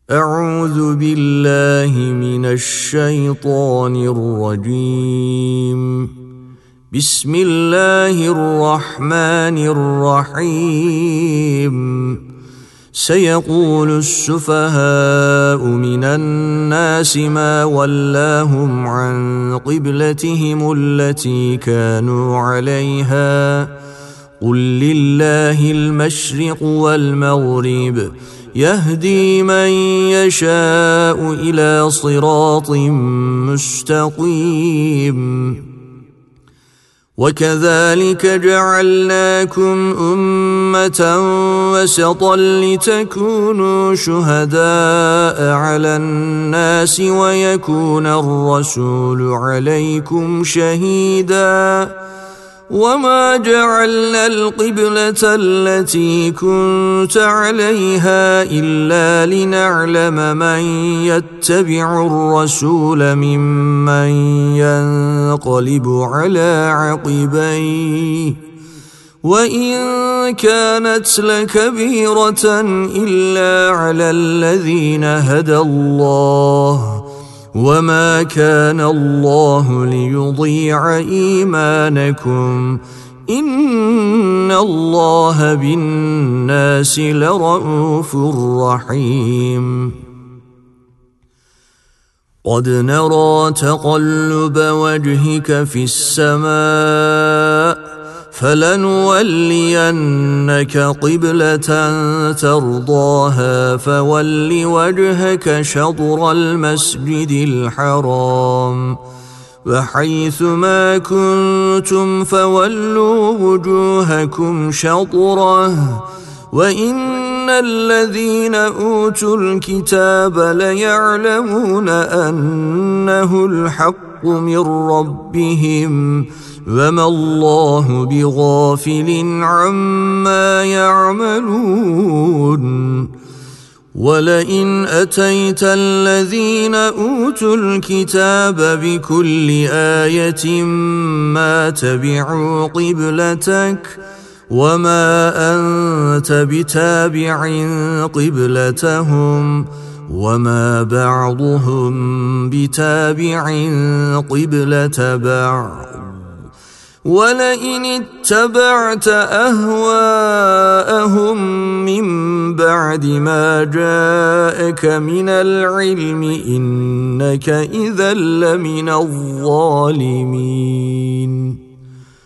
أعوذ بالله من الشيطان الرجيم. بسم الله الرحمن الرحيم. سيقول السفهاء من الناس ما ولاهم عن قبلتهم التي كانوا عليها قل لله المشرق والمغرب يهدي من يشاء إلى صراط مستقيم. وكذلك جعلناكم أمة وسطا لتكونوا شهداء على الناس ويكون الرسول عليكم شهيدا. وما جعلنا القبلة التي كنت عليها إلا لنعلم من يتبع الرسول ممن ينقلب على عقبيه وإن كانت لكبيرة إلا على الذين هدى الله وما كان الله ليضيع إيمانكم إن الله بالناس لرءوف رحيم. قد نرى تقلب وجهك في السماء فلنولينك قبلة ترضاها فول وجهك شطر المسجد الحرام وحيث ما كنتم فولوا وجوهكم شطره وإن الذين أوتوا الكتاب ليعلمون أنه الحق من ربهم وما الله بغافل عما يعملون. ولئن أتيت الذين أوتوا الكتاب بكل آية ما تبعوا قبلتك وما أنت بتابع قبلتهم وما بعضهم بتابع قبلة بعض. ولئن اتبعت أهواءهم من بعد ما جاءك من العلم إنك إذا لمن الظالمين.